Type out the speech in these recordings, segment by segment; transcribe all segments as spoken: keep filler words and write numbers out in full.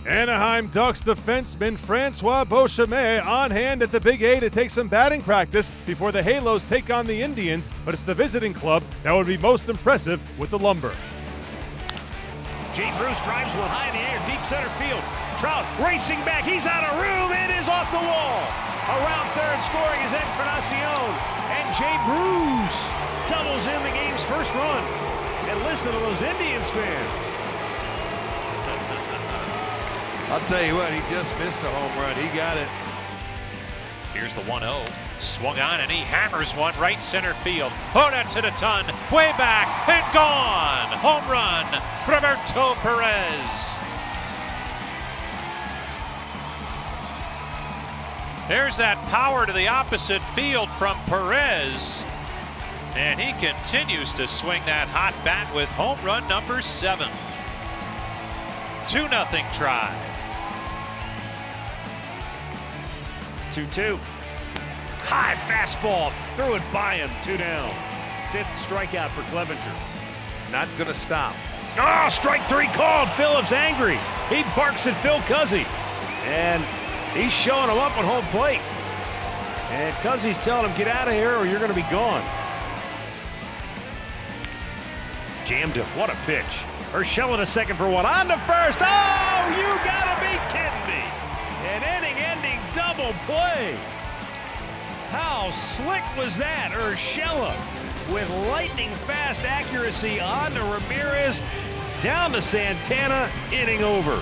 Anaheim Ducks defenseman Francois Beauchemin on hand at the Big A to take some batting practice before the Halos take on the Indians, but it's the visiting club that would be most impressive with the Lumber. Jay Bruce drives one high in the air, deep center field. Trout racing back, he's out of room, it is off the wall. Around third, scoring is Encarnacion, and Jay Bruce doubles in the game's first run. And listen to those Indians fans. I'll tell you what, he just missed a home run. He got it. Here's the one oh. Swung on and he hammers one right center field. Oh, that's hit a ton. Way back and gone. Home run, Roberto Perez. There's that power to the opposite field from Perez. And he continues to swing that hot bat with home run number seven. two nothing try. two two. High fastball, threw it by him, two down. Fifth strikeout for Clevenger. Not going to stop. Oh, strike three called. Phillips angry. He barks at Phil Cuzzy. And he's showing him up on home plate. And Cuzzy's telling him, get out of here or you're going to be gone. Jammed him. What a pitch. Urshela to second for one. On to first. Oh, you got to be kidding me. An inning-ending double play. How slick was that? Urshela with lightning-fast accuracy on to Ramirez, down to Santana, inning over.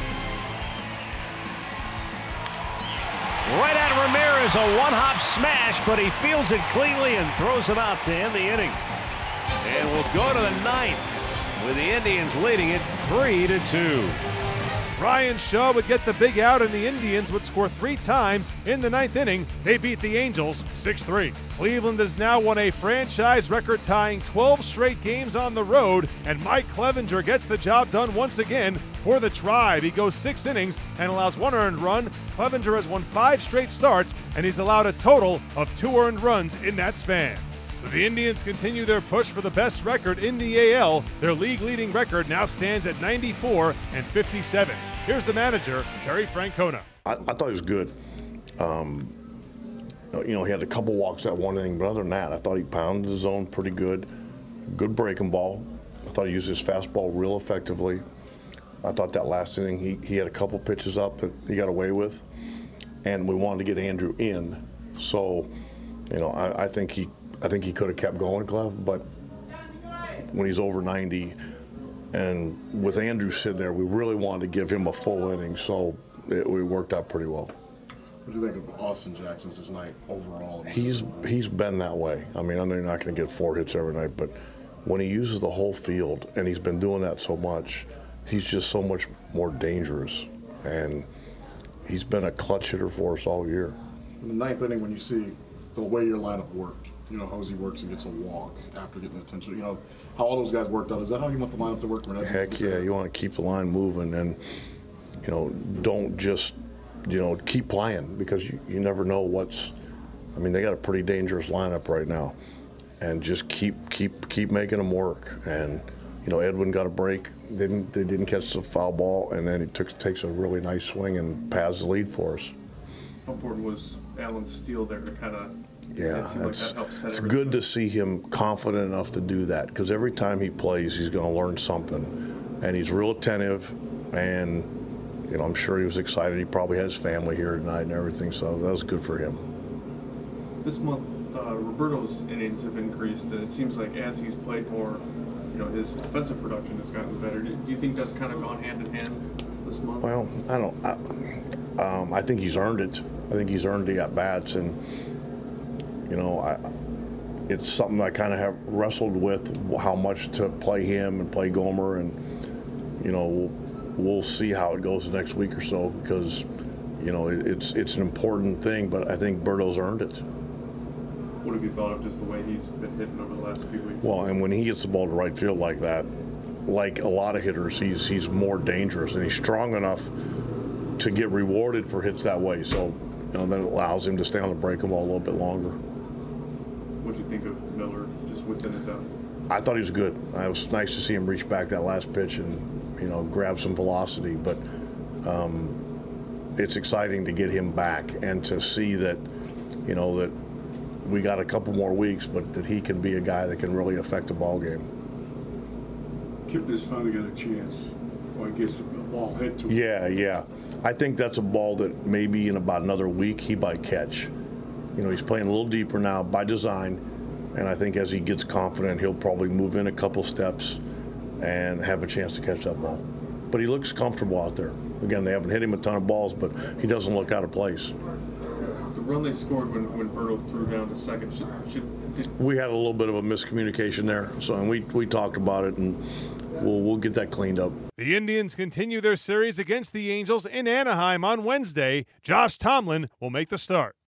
Right at Ramirez, a one-hop smash, but he fields it cleanly and throws him out to end the inning. And we'll go to the ninth with the Indians leading it three to two. Ryan Shaw would get the big out and the Indians would score three times in the ninth inning. They beat the Angels six three. Cleveland has now won a franchise record-tying twelve straight games on the road, and Mike Clevenger gets the job done once again for the Tribe. He goes six innings and allows one earned run. Clevenger has won five straight starts, and he's allowed a total of two earned runs in that span. The Indians continue their push for the best record in the A L. Their league-leading record now stands at ninety-four and fifty-seven. Here's the manager, Terry Francona. I, I thought he was good. Um, you know, he had a couple walks that one inning, but other than that, I thought he pounded the zone pretty good. Good breaking ball. I thought he used his fastball real effectively. I thought that last inning he, he had a couple pitches up that he got away with, and we wanted to get Andrew in. So, you know, I, I think he I think he could have kept going, Cleve, but when he's over ninety, and with Andrew sitting there, we really wanted to give him a full inning, so it, it worked out pretty well. What do you think of Austin Jackson this night overall? He's he's been that way. I mean, I know you're not going to get four hits every night, but when he uses the whole field, and he's been doing that so much, he's just so much more dangerous, and he's been a clutch hitter for us all year. In the ninth inning, when you see the way your lineup worked, you know, Hosey works and gets a walk after getting attention, you know, how all those guys worked out, is that how you want the lineup to work? Heck yeah, you want to keep the line moving and, you know, don't just, you know, keep playing because you, you never know what's, I mean, they got a pretty dangerous lineup right now. And just keep keep keep making them work. And, you know, Edwin got a break, didn't they didn't catch the foul ball, and then he took takes a really nice swing and pads the lead for us. How important was Allen's steal there to kind of Yeah, it's, like it's good to see him confident enough to do that because every time he plays, he's going to learn something. And he's real attentive, and, you know, I'm sure he was excited. He probably has family here tonight and everything, so that was good for him. This month, uh, Roberto's innings have increased, and it seems like as he's played more, you know, his defensive production has gotten better. Do you think that's kind of gone hand in hand this month? Well, I don't. I, um, I think he's earned it. I think he's earned the at-bats, and, you know, I, it's something I kind of have wrestled with, how much to play him and play Gomer, and, you know, we'll, we'll see how it goes the next week or so because, you know, it, it's it's an important thing, but I think Berto's earned it. What have you thought of just the way he's been hitting over the last few weeks? Well, and when he gets the ball to right field like that, like a lot of hitters, he's he's more dangerous, and he's strong enough to get rewarded for hits that way. So, you know, then it allows him to stay on the breaking ball a little bit longer. What do you think of Miller just within his out? I thought he was good. It was nice to see him reach back that last pitch and, you know, grab some velocity. But, um, it's exciting to get him back and to see that, you know, that we got a couple more weeks, but that he can be a guy that can really affect a ball game. Kipnis finally got a chance. Well, I guess the ball hit to him. Yeah, yeah. I think that's a ball that maybe in about another week he might catch. You know, he's playing a little deeper now by design, and I think as he gets confident, he'll probably move in a couple steps and have a chance to catch that ball. But he looks comfortable out there. Again, they haven't hit him a ton of balls, but he doesn't look out of place. The run they scored when, when Berto threw down to second, should, should did... We had a little bit of a miscommunication there, so and we, we talked about it, and we'll, we'll get that cleaned up. The Indians continue their series against the Angels in Anaheim on Wednesday. Josh Tomlin will make the start.